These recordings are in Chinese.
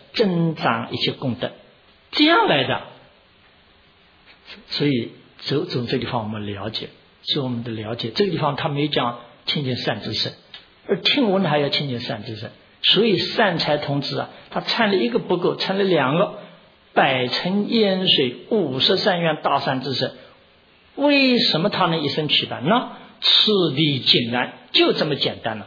增长一切功德，这样来的。所以从这个地方我们了解，是我们的了解。这个地方他没讲亲近善知识，而听闻还要亲近善知识。所以善财童子啊，他参了一个不够，参了两个，百乘烟水50善愿大善知识。为什么他能一生取得呢？此理简单，就这么简单了，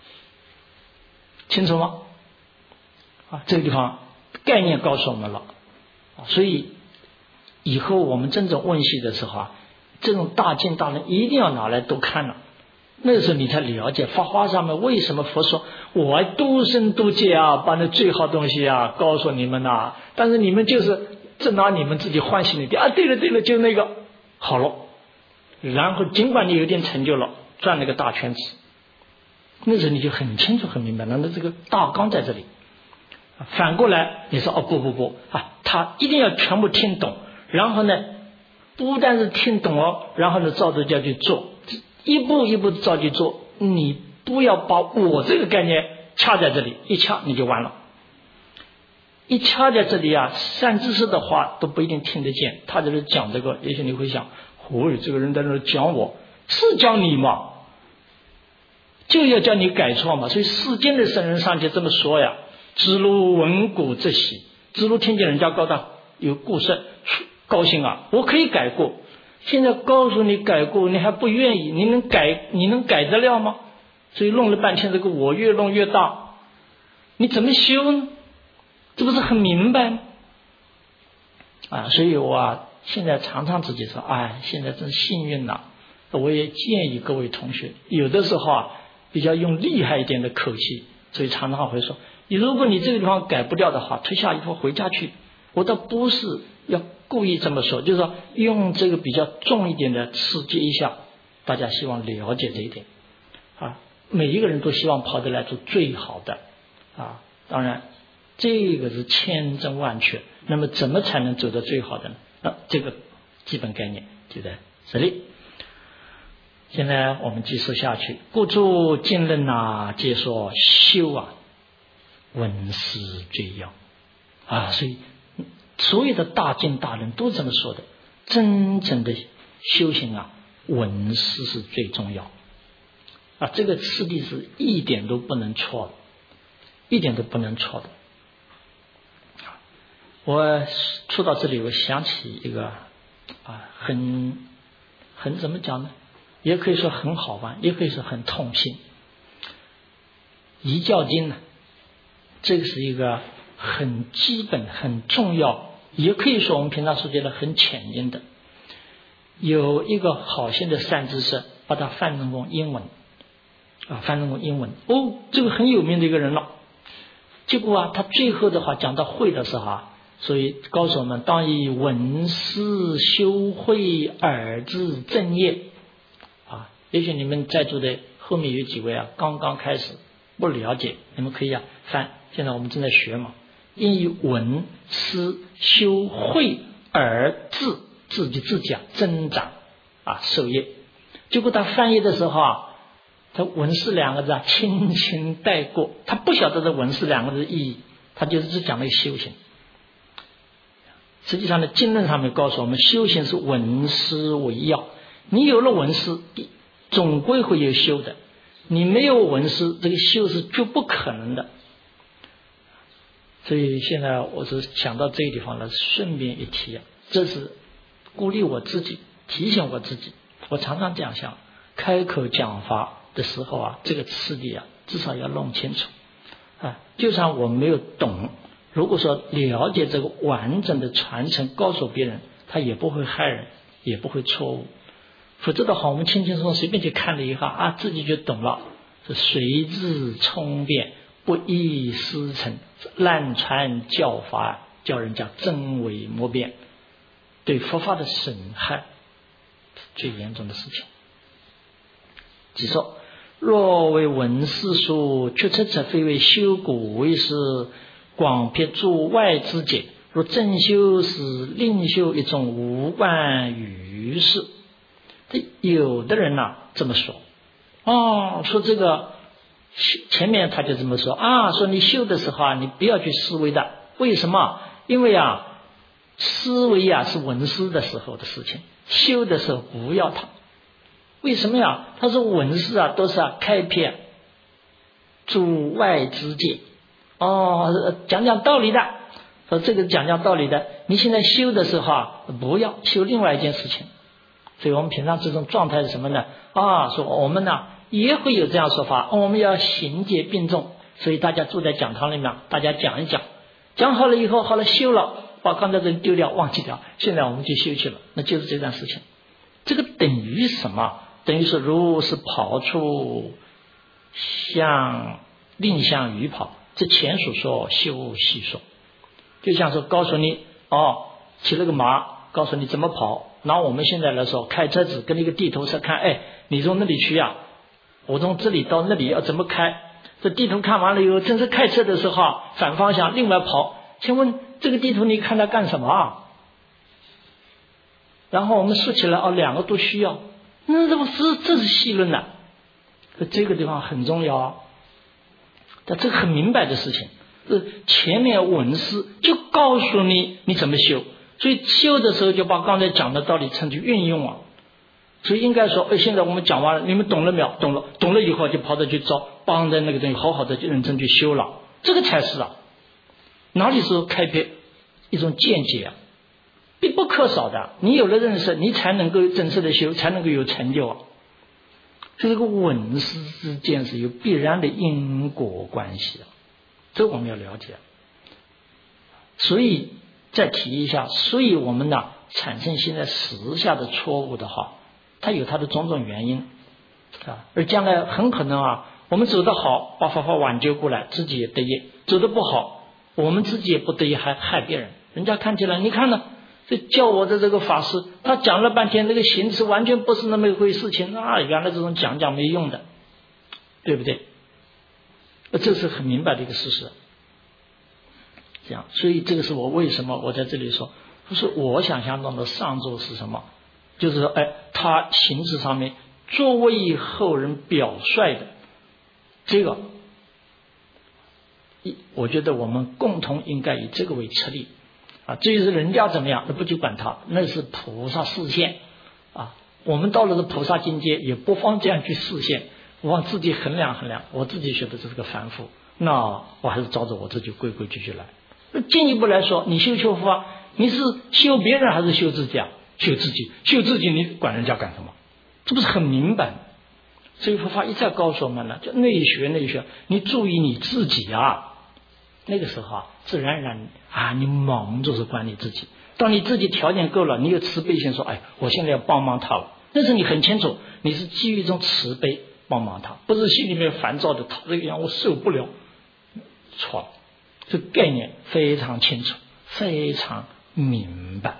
清楚吗？这个地方概念告诉我们了。所以以后我们真正问习的时候这种大经大论一定要拿来多看了，那时候你才了解法华上面为什么佛说我多生多劫把那最好东西告诉你们但是你们就是只拿你们自己欢喜那点对了就那个好了，然后尽管你有点成就了，转了个大圈子，那时候你就很清楚很明白了，那这个大纲在这里。反过来你说不他一定要全部听懂，然后呢不但是听懂然后呢照着去做，一步一步照去做，你不要把我这个概念掐在这里，一掐你就完了。一掐在这里善知识的话都不一定听得见，他在这讲这个，也许你会想这个人在那讲我，是讲你嘛，就要叫你改错嘛。所以世间的圣人上去这么说知如闻古之喜，知如听见人家告他有故事，高兴我可以改过。现在告诉你改过，你还不愿意，你能改得了吗？所以弄了半天这个我越弄越大，你怎么修呢？这不是很明白吗？所以我现在常常自己说现在真幸运了。我也建议各位同学，有的时候比较用厉害一点的口气，所以常常会说，如果你这个地方改不掉的话，退下以后回家去。我倒不是要故意这么说，就是说用这个比较重一点的刺激一下，大家希望了解这一点每一个人都希望跑得来做最好的当然这个是千真万确，那么怎么才能走到最好的呢？这个基本概念就在这里。现在我们继续下去，故诸经论皆说修闻思最要所以所有的大经大论都这么说的，真正的修行闻思是最重要这个次第是一点都不能错的，一点都不能错的。我说到这里，我想起一个很怎么讲呢，也可以说很好玩，也可以说很痛心。遗教经呢，这个是一个很基本很重要，也可以说我们平常所觉得很浅近的。有一个好心的善知识把它翻成过英文这个很有名的一个人了。结果他最后的话讲到会的时候所以告诉我们，当以闻思修慧耳智正业也许你们在座的后面有几位刚刚开始不了解，你们可以翻，现在我们正在学嘛。因以闻思修慧耳智，自己增长受业。结果他翻译的时候他闻思两个字轻轻带过，他不晓得这闻思两个字的意义，他就是只讲了修行。实际上呢，经论上面告诉我们，修行是闻思为要，你有了闻思总归会有修的，你没有闻思，这个修是绝不可能的。所以现在我是想到这个地方了，顺便一提这是鼓励我自己，提醒我自己。我常常这样想，开口讲法的时候这个次第至少要弄清楚就算我没有懂，如果说了解这个完整的传承告诉别人，他也不会害人，也不会错误。否则的话，我们轻轻松松随便去看了一下自己就懂了，是随智聪辩，不依师承，滥传教法，叫人家真伪莫辨，对佛法的损害最严重的事情。即说若为闻思书，确彻彻非为修古为师，广辟诸外之解，若正修是另修一种无关于事。有的人这么说说这个前面他就这么说说你修的时候你不要去思维的为什么？因为思维是闻思的时候的事情，修的时候不要它。为什么呀？他说闻思都是开辟诸外之界。讲讲道理的，说这个讲道理的，你现在修的时候不要修另外一件事情。所以我们平常这种状态是什么呢？说我们呢也会有这样说法，我们要行戒并重。所以大家坐在讲堂里面，大家讲一讲，讲好了以后，好了修了，把刚才的丢掉忘记掉，现在我们就修去了，那就是这件事情。这个等于什么？等于是如是跑出另向于跑，这前所说修细说。就像说告诉你骑了个马，告诉你怎么跑。拿我们现在来说，开车子跟那个地图上看，你从那里去我从这里到那里要怎么开？这地图看完了以后，正是开车的时候反方向另外跑。请问这个地图你看它干什么？然后我们说起来两个都需要，那这是细论的。这个地方很重要但这个很明白的事情，前面闻思就告诉你怎么修，所以修的时候就把刚才讲的道理趁机运用所以应该说现在我们讲完了，你们懂了没有？懂了以后就跑着去找，帮着那个东西好好的认真去修了，这个才是哪里是开辟一种见解必不可少的。你有了认识，你才能够真实的修，才能够有成就所以这个闻思之间是有必然的因果关系这我们要了解。所以再提一下，所以我们产生现在时下的错误的话，它有它的种种原因而将来很可能我们走得好，把法挽救过来，自己也得益；走得不好，我们自己也不得益，还害别人。人家看起来，你看呢，这教我的这个法师，他讲了半天，那个形式完全不是那么一回事情原来这种讲没用的，对不对？这是很明白的一个事实。这样，所以这个是我为什么我在这里说，不是我想象中的上座是什么，就是说他形式上面作为后人表率的这个，我觉得我们共同应该以这个为策立至于是人家怎么样，那不去管他，那是菩萨示现我们到了这菩萨境界，也不妨这样去示现，我自己衡量衡量，我自己学的这是个凡夫，那我还是照着我自己规规矩矩来。进一步来说，你修佛法，你是修别人还是修自己修自己，修自己你管人家干什么？这不是很明白？所以佛法一再告诉我们了，叫内学，你注意你自己那个时候自然而然你忙着是管你自己。当你自己条件够了，你有慈悲心说我现在要帮忙他了，但是你很清楚你是基于一种慈悲帮忙他，不是心里面烦躁的他这个样我受不了，错了。这概念非常清楚，非常明白。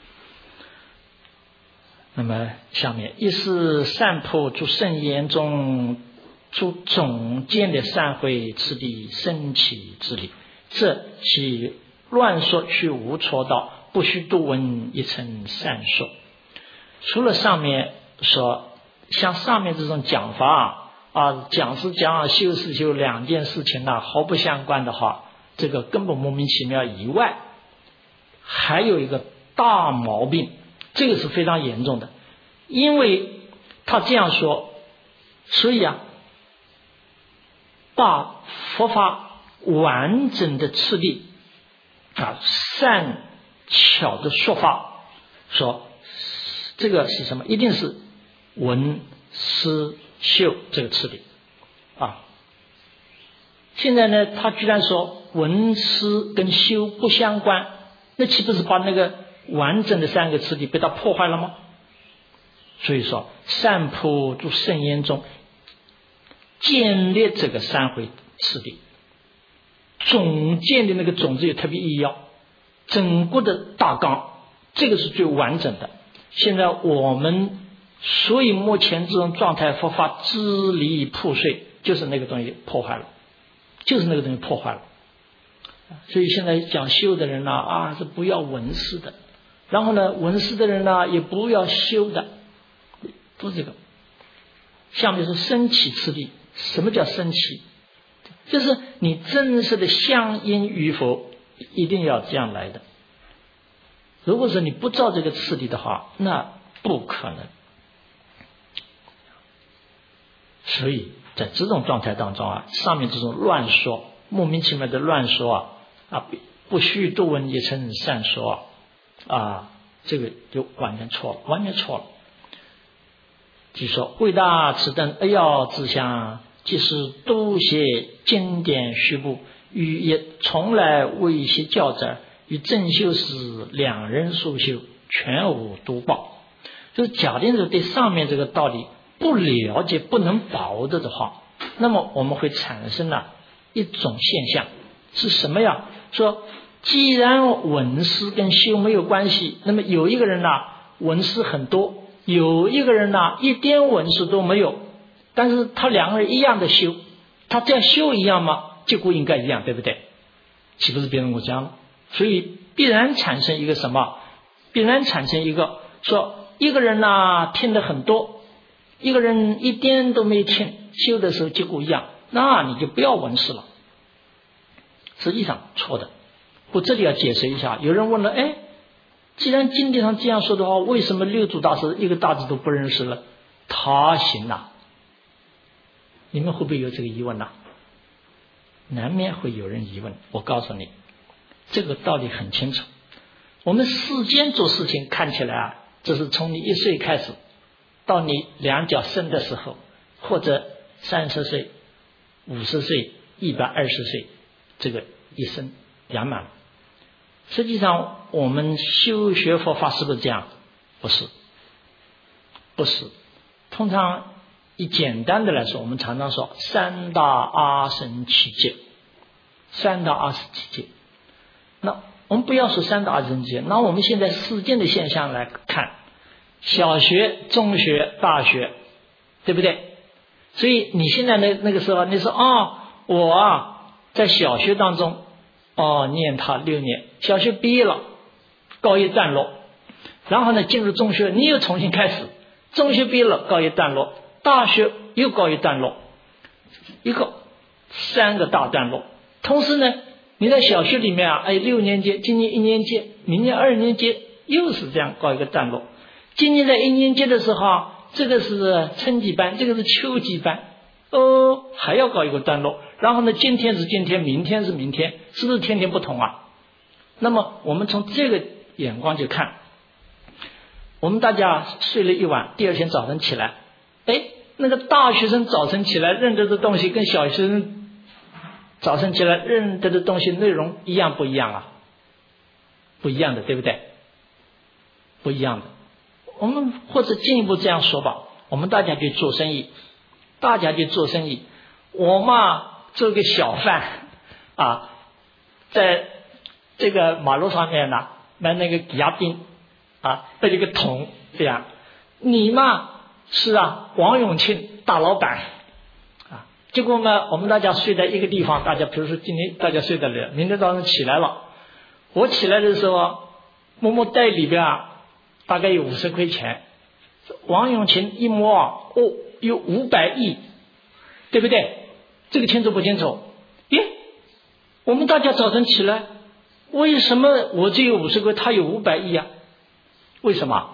那么下面一是善破诸圣言中诸总见的善慧次第升起之理，这其乱说去无错道，不须多闻一乘善说。除了上面说像上面这种讲法讲是讲修是修两件事情毫不相关的话，这个根本莫名其妙以外，还有一个大毛病，这个是非常严重的。因为他这样说，所以把佛法完整的次第善巧的说法，说这个是什么？一定是闻思修这个次第现在呢，他居然说闻思跟修不相关，那岂不是把那个完整的三个次第被他破坏了吗？所以说善破诸圣言中建立这个三回次第，总见的那个种子有特别意义整个的大纲，这个是最完整的。现在我们所以目前这种状态佛法支离破碎，就是那个东西破坏了，所以现在讲修的人是不要闻思的，然后呢闻思的人也不要修的，不是这个。下面是升起次第。什么叫升起？就是你真实的相应与否一定要这样来的。如果说你不照这个次第的话，那不可能。所以在这种状态当中啊，上面这种乱说，莫名其妙的乱说不须多闻也称善说这个就完全错了，完全错了。就说为大此等要自相，即是多写经典序部，与也从来未写教者，与正修士两人所修，全无多报。就是假定着对上面这个道理不了解、不能把握的话，那么我们会产生一种现象，是什么呀？说既然闻思跟修没有关系，那么有一个人闻思很多，有一个人一点闻思都没有，但是他两个人一样的修，他这样修一样吗？结果应该一样，对不对？岂不是别人我讲了？所以必然产生一个什么？必然产生一个说一个人听得很多，一个人一点都没听，修的时候结果一样，那你就不要闻思了。实际上错的。我这里要解释一下，有人问了，既然经典上这样说的话，为什么六祖大师一个大字都不认识了？他行你们会不会有这个疑问难免会有人疑问。我告诉你，这个道理很清楚。我们世间做事情看起来这是从你1岁开始到你两脚生的时候，或者30岁、50岁、120岁，这个一生圆满。实际上我们修学佛法是不是这样？不是。通常以简单的来说，我们常常说三大阿僧祇劫。那我们不要说三大阿僧祇劫，那我们现在世间的现象来看，小学、中学、大学，对不对？所以你现在那个时候你说我在小学当中念它6年，小学毕业了，告一段落，然后呢进入中学，你又重新开始，中学毕业了告一段落，大学又告一段落，3个大段落。同时呢你在小学里面6年级，今年1年级，明年2年级，又是这样告一个段落。今年在1年级的时候这个是春季班，这个是秋季班，还要告一个段落。然后呢今天是今天，明天是明天，是不是天天不同那么我们从这个眼光就看，我们大家睡了一晚，第二天早晨起来，那个大学生早晨起来认得的东西跟小学生早晨起来认得的东西内容一样不一样不一样的，对不对？不一样的。我们或者进一步这样说吧，我们大家去做生意，我做个小贩在这个马路上面买那个鸭饼背了个桶这样。你是王永庆大老板结果我们大家睡在一个地方，大家比如说今天大家睡在这，明天早上起来了，我起来的时候摸摸袋里边大概有50块钱，王永庆一摸有500亿，对不对？这个清楚不清楚？我们大家早晨起来，为什么我只有50块，他有500亿为什么？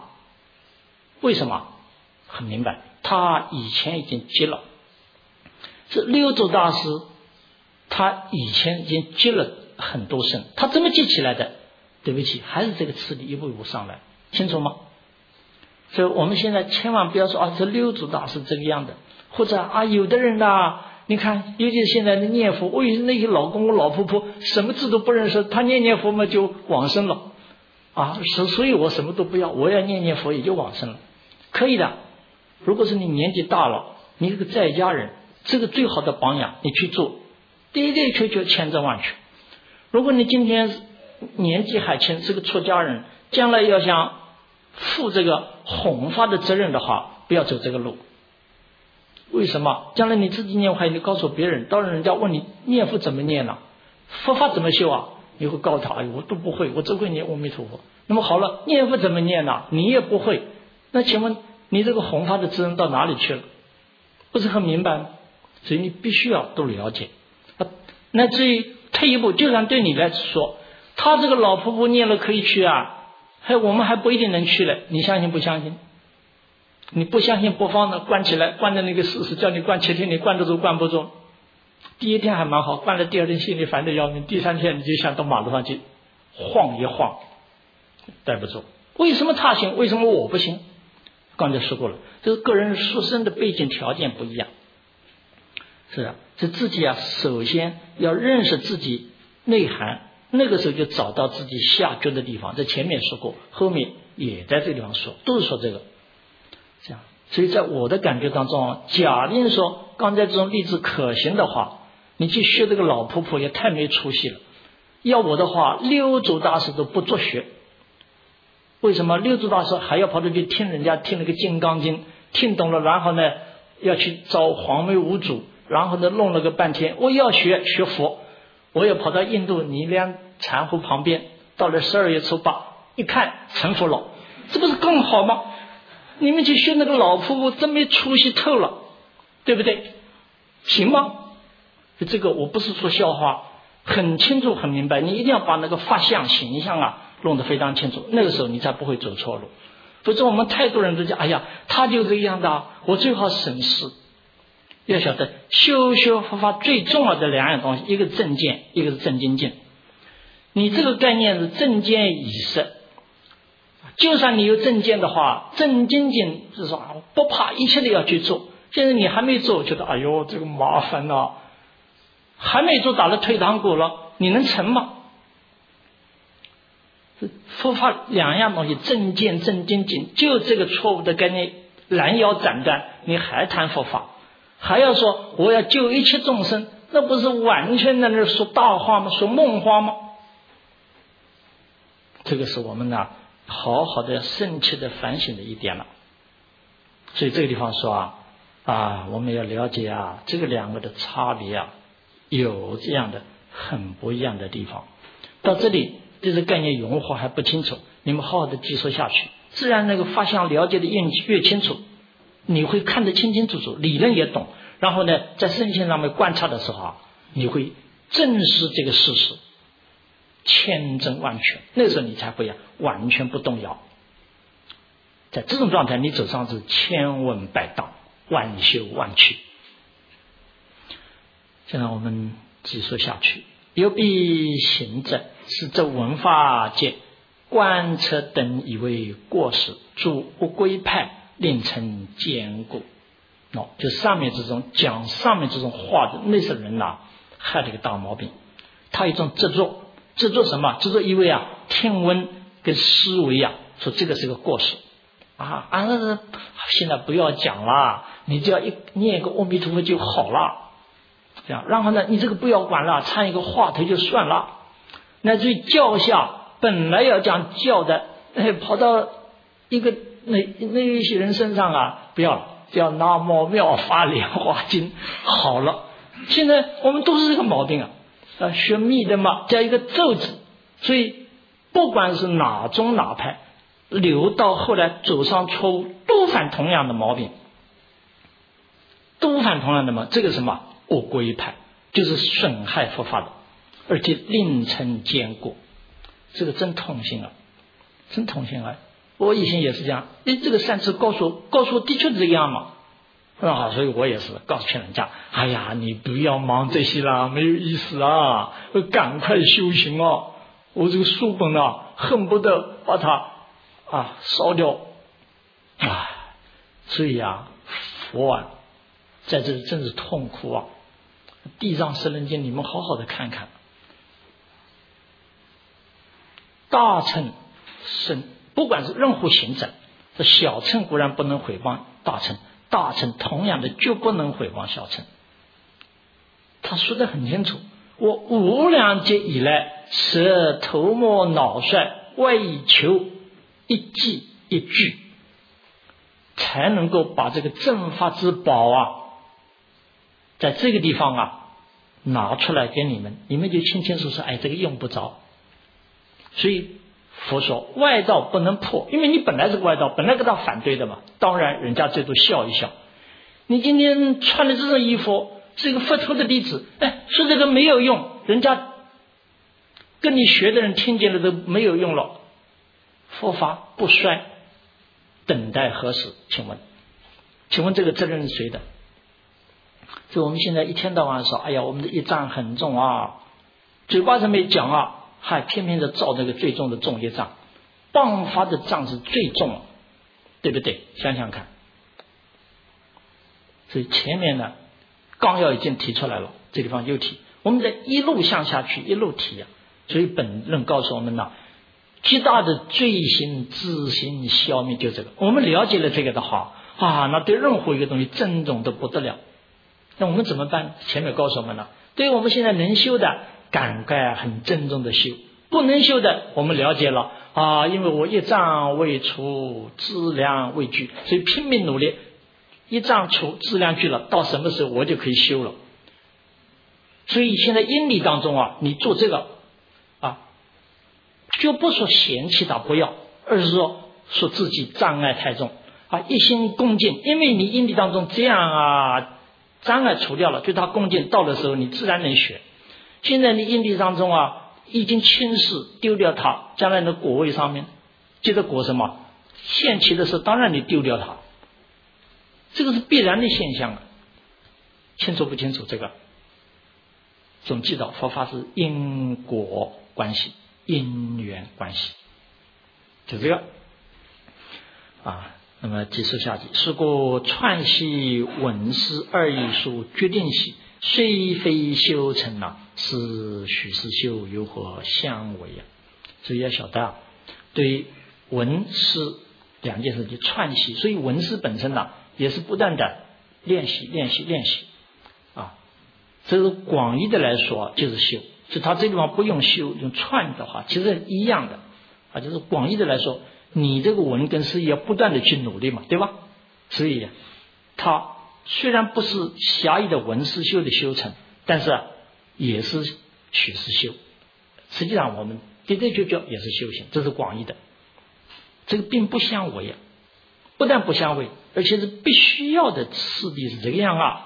很明白，他以前已经积了。这六祖大师他以前已经积了很多生，他怎么积起来的？对不起，还是这个次第一步一步上来，清楚吗？所以我们现在千万不要说这六祖大师这个样的，或者有的人你看尤其是现在的念佛，为那些老公公老婆婆什么字都不认识，他念佛嘛就往生了所以我什么都不要，我要念佛也就往生了。可以的，如果是你年纪大了，你是个在家人，这个最好的榜样你去做，的的确确千真万确。如果你今天年纪还轻，是个出家人，将来要想负这个弘法的责任的话，不要走这个路。为什么？将来你自己念佛，你告诉别人，当然人家问你念佛怎么念佛法怎么修你会告诉他我都不会，我只会念阿弥陀佛。那么好了，念佛怎么念你也不会，那请问你这个弘法的责任到哪里去了？不是很明白吗？所以你必须要都了解那至于退一步，就算对你来说他这个老婆婆念了可以去啊，我们还不一定能去了，你相信不相信？你不相信不放的，关起来，关的那个试试，叫你关7天，你关得住关不住？第1天还蛮好，关了第2天心里烦得要命，第3天你就想到马路上去晃一晃，待不住。为什么他行？为什么我不行？刚才说过了，这个个人出生的背景条件不一样，是啊，这自己啊，首先要认识自己内涵，那个时候就找到自己下脚的地方。在前面说过，后面也在这个地方说，都是说这个。这样，所以在我的感觉当中，假定说刚才这种例子可行的话，你去学这个老婆婆也太没出息了。要我的话，六祖大师都不做学。为什么六祖大师还要跑出去听人家听那个《金刚经》，听懂了，然后呢要去找黄眉五祖，然后呢弄了个半天，我要学佛，我也跑到印度尼梁禅湖旁边，到了12月初8，一看成佛了，这不是更好吗？你们去学那个老婆婆，真没出息透了，对不对？行吗？这个我不是说笑话，很清楚很明白，你一定要把那个法相形象啊弄得非常清楚，那个时候你才不会走错路。否则我们太多人都讲，哎呀，他就这样的，我最好省事。要晓得修佛法最重要的2样东西，一个是正见，一个是正精进。你这个概念是正见已实，就算你有正见的话，正精进是说不怕一切的要去做。现在你还没做，觉得哎呦这个麻烦啊，还没做打了退堂鼓了，你能成吗？佛法2样东西，正见正精进，就这个错误的概念拦腰斩断，你还谈佛法，还要说我要救一切众生，那不是完全在那说大话吗？说梦话吗？这个是我们呢好好的深切的反省的一点了。所以这个地方说我们要了解这个2个的差别有这样的很不一样的地方。到这里这个概念融合还不清楚，你们好好的记述下去，自然那个法相了解的越清楚，你会看得清清楚楚，理论也懂，然后呢在圣性上面观察的时候你会正视这个事实，千真万确，那时候你才会完全不动摇。在这种状态你走上是千问百答，万修万去。现在我们继续下去，有必行者，是这文化界观测等以为过失，诸不归派，令成坚固。就上面这种讲上面这种话的那些人害了一个大毛病。他有一种执着什么？执着以为听闻跟思维说这个是个过失现在不要讲了，你只要念一个阿弥陀佛就好了，这样，然后呢你这个不要管了，参一个话头就算了。乃至于教下本来要讲教的，跑到一个那一些人身上不要了，叫南无妙法莲华经好了。现在我们都是这个毛病学密的嘛，加一个咒字，所以不管是哪宗哪派，流到后来走上错误，都犯同样的毛病，这个什么恶归派，就是损害佛法的，而且令成坚固。这个真痛心真痛心我以前也是这样，这个善知告诉我的确是这样嘛，所以我也是告诉劝人家，哎呀你不要忙这些啦，没有意思赶快修行我这个书本恨不得把它烧掉所以佛在这里真是痛苦地藏十轮经你们好好的看看，大乘是不管是任何行者，这小乘固然不能毁谤大乘，大乘同样的就不能毁谤小乘。他说得很清楚，我无量劫以来舍头目脑率，为求一记一句，才能够把这个正法之宝在这个地方拿出来给你们，你们就清清楚楚这个用不着。所以佛说外道不能破，因为你本来是外道，本来跟他反对的嘛，当然人家最多笑一笑。你今天穿的这种衣服是一个佛陀的弟子，说这个没有用，人家跟你学的人听见了都没有用了，佛法不衰，等待何时？请问这个责任是谁的？所以我们现在一天到晚说，哎呀，我们的业障很重啊，嘴巴上面讲啊，还偏偏的造这个最重的重业障，谤法的障是最重，对不对？想想看。所以前面呢，纲要已经提出来了，这地方又提，我们得一路向下去，一路提啊。所以本论告诉我们呢，极大的罪行自行消灭，就这个。我们了解了这个的话啊，那对任何一个东西珍重的不得了。那我们怎么办？前面告诉我们了，对于我们现在能修的，赶快很郑重的修；不能修的，我们了解了啊，因为我业障未除，资粮未具，所以拼命努力。业障除，资粮具了，到什么时候我就可以修了。所以现在因理当中啊，你做这个啊，就不说嫌弃他不要，而是说自己障碍太重啊，一心恭敬，因为你因理当中这样啊，障碍除掉了，对他恭敬，到的时候你自然能学。现在你因理当中啊，已经轻视丢掉它，将来的果位上面接着果什么现起的时候，当然你丢掉它，这个是必然的现象啊。清楚不清楚？这个总记到佛法是因果关系，因缘关系，就这个啊。那么继续下去，是故串习闻思二义数决定系，虽非修成了，是许是修有何相违啊？所以要晓得啊，对于闻思两件事情串习，所以闻思本身呢，也是不断的练习啊。这个广义的来说就是修，就他这地方不用修，用串的话，其实一样的啊。就是广义的来说，你这个闻跟思要不断的去努力嘛，对吧？所以它虽然不是狭义的闻思修的修成，但是也是取是修。实际上我们的确也是修行，这是广义的，这个并不相违啊。不但不相违，而且是必须要的，次第是这个样啊。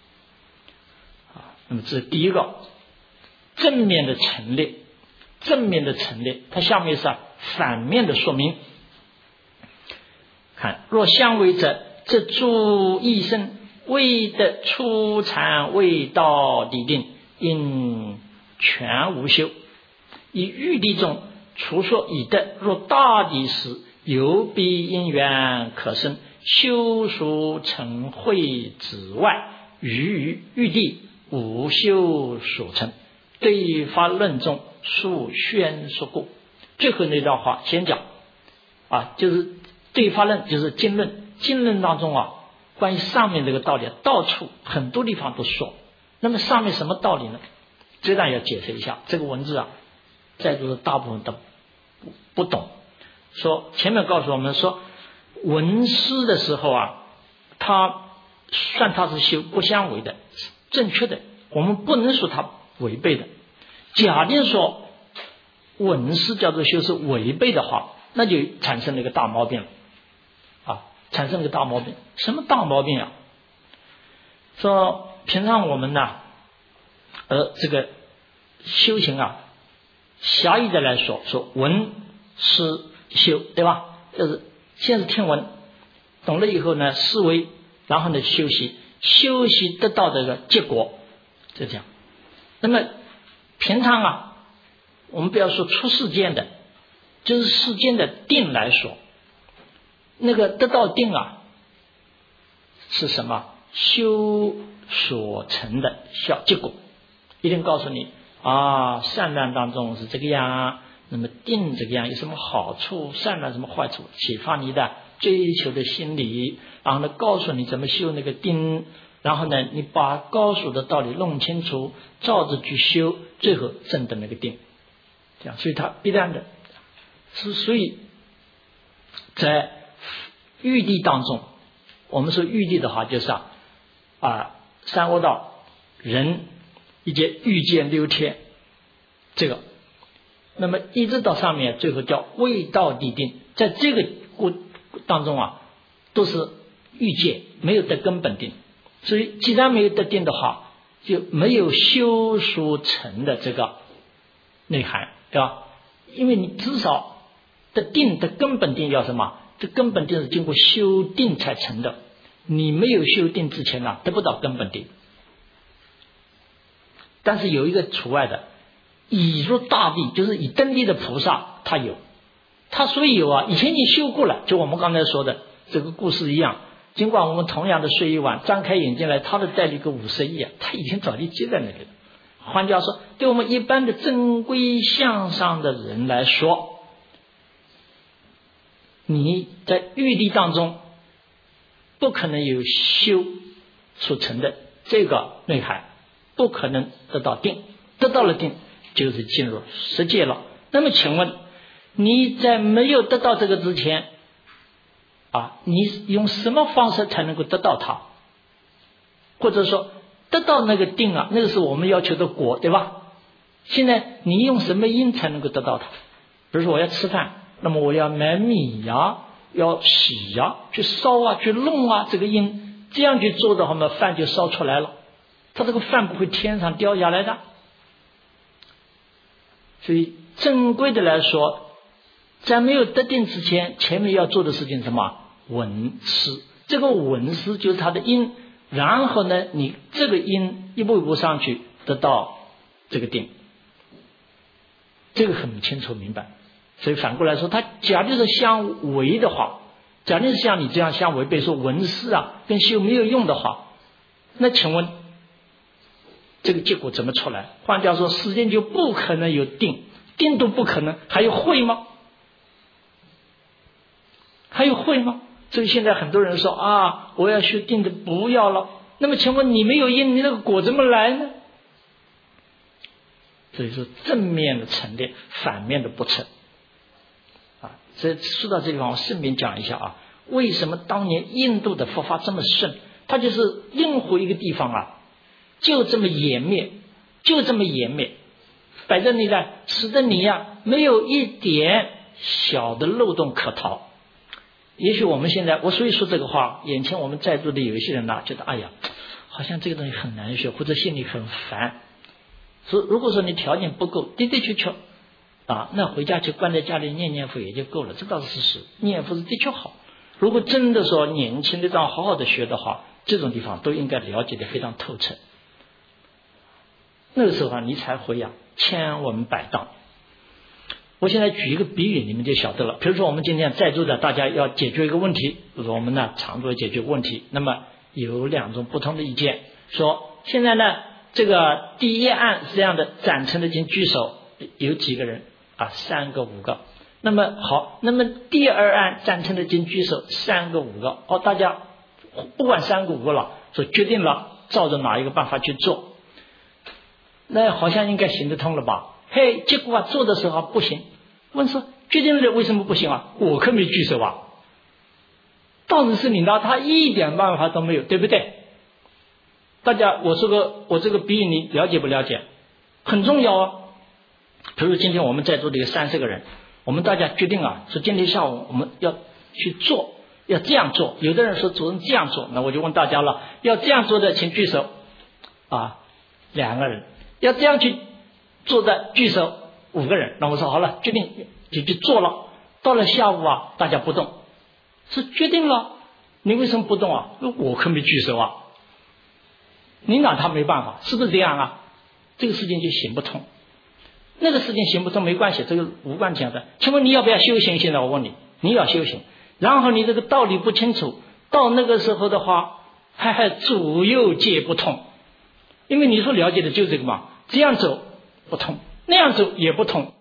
那么这是第一个正面的陈列，它下面是反面的说明。看，若相违者，则诸异生未得初禅未到地定，因全无修。以欲地中除说已得，若大地时，有彼因缘可生，修属成慧之外，于欲地无修所成。对法论中述宣说过。最后那段话先讲啊，就是对法论，就是经论当中啊，关于上面这个道理，到处很多地方都说。那么上面什么道理呢？这段要解释一下。这个文字啊，在座的大部分都不懂。说前面告诉我们说，闻思的时候啊，它是修不相违的，正确的，我们不能说它违背的。假定说闻思叫做修是违背的话，那就产生了一个大毛病了啊！产生了一个大毛病。什么大毛病啊？说平常我们呢，这个修行啊，狭义的来说，说闻思修，对吧？就是先是听闻，懂了以后呢，思维，然后呢修习得到这个结果，就这样。那么平常啊，我们不要说出世间的，就是世间的定来说，那个得到定啊，是什么？修所成的结果，一定告诉你啊，善乱当中是这个样，那么定这个样有什么好处，善乱什么坏处，启发你的追求的心理，然后呢告诉你怎么修那个定，然后呢你把高数的道理弄清楚，照着去修，最后证得那个定，这样。所以它必然的是，所以在欲地当中，我们说欲地的话就是三恶道、人以及欲界六天，这个那么一直到上面最后叫未到地定，在这个当中啊，都是欲界，没有得根本定。所以既然没有得定的话，就没有修属成的这个内涵，对吧？因为你至少的定的根本定要什么？这根本定是经过修定才成的，你没有修定之前得不到根本定。但是有一个除外的，已入大地，就是已登地的菩萨，他有，他所以有以前你修过了，就我们刚才说的这个故事一样。尽管我们同样的睡一晚，张开眼睛来，他的带了一个50亿他以前早就接在那里了。换句话说，对我们一般的正规向上的人来说，你在欲地当中不可能有修所成的这个内涵，不可能得到定，得到了定就是进入十界了。那么请问你在没有得到这个之前你用什么方式才能够得到它？或者说得到那个定那个是我们要求的果，对吧？现在你用什么因才能够得到它？比如说我要吃饭，那么我要买米要洗去烧去弄这个因，这样去做的话嘛，饭就烧出来了。它这个饭不会天上掉下来的。所以正规的来说，在没有得定之前，前面要做的事情是什么？闻思。这个闻思就是它的因，然后呢，你这个因一步一步上去得到这个定，这个很清楚明白。所以反过来说，它假定是相违的话，假定是像你这样相违背，说闻思跟修没有用的话，那请问这个结果怎么出来？换句话说，世间就不可能有定，定都不可能，还有慧吗？还有慧吗？所以现在很多人说我要修定的不要了，那么请问你没有因，你那个果怎么来呢？所以说正面的成立，反面的不成所以说到这地方，我顺便讲一下为什么当年印度的佛法这么盛？它就是任何一个地方就这么湮灭，就这么湮灭，摆在那里，使得你没有一点小的漏洞可逃。也许我们现在，我所以说这个话，眼前我们在座的有一些人觉得好像这个东西很难学，或者心里很烦。所以如果说你条件不够，的确那回家去关在家里念佛也就够了，这倒是事实。念佛是的确好，如果真的说年轻的这样好好的学的话，这种地方都应该了解的非常透彻。那个时候你才会千文百当。我现在举一个比喻，你们就晓得了。比如说我们今天在座的大家要解决一个问题，比如说我们常做解决问题，那么有2种不同的意见，说现在这个第一案是这样的，赞成的请举手，有几个人3个5个。那么好，那么第二案赞成的请举手，3个5个。大家不管3个5个了，说决定了照着哪一个办法去做，那好像应该行得通了吧？结果做的时候不行。问说决定了为什么不行我可没举手当时是你他一点办法都没有，对不对？大家我这个比喻你了解不了解？很重要比如今天我们在座的有30个人，我们大家决定说今天下午我们要去做，要这样做。有的人说主任这样做，那我就问大家了，要这样做的请举手2个人，要这样去做的举手5个人。那我说好了，决定就去做了。到了下午大家不动，是决定了，你为什么不动我可没举手你拿他没办法，是不是这样这个事情就行不通。那个事情行不通没关系，这个无关讲的。请问你要不要修行？现在我问你，你要修行，然后你这个道理不清楚，到那个时候的话还左右皆不通。因为你所了解的就是这个嘛，这样走不通，那样走也不通，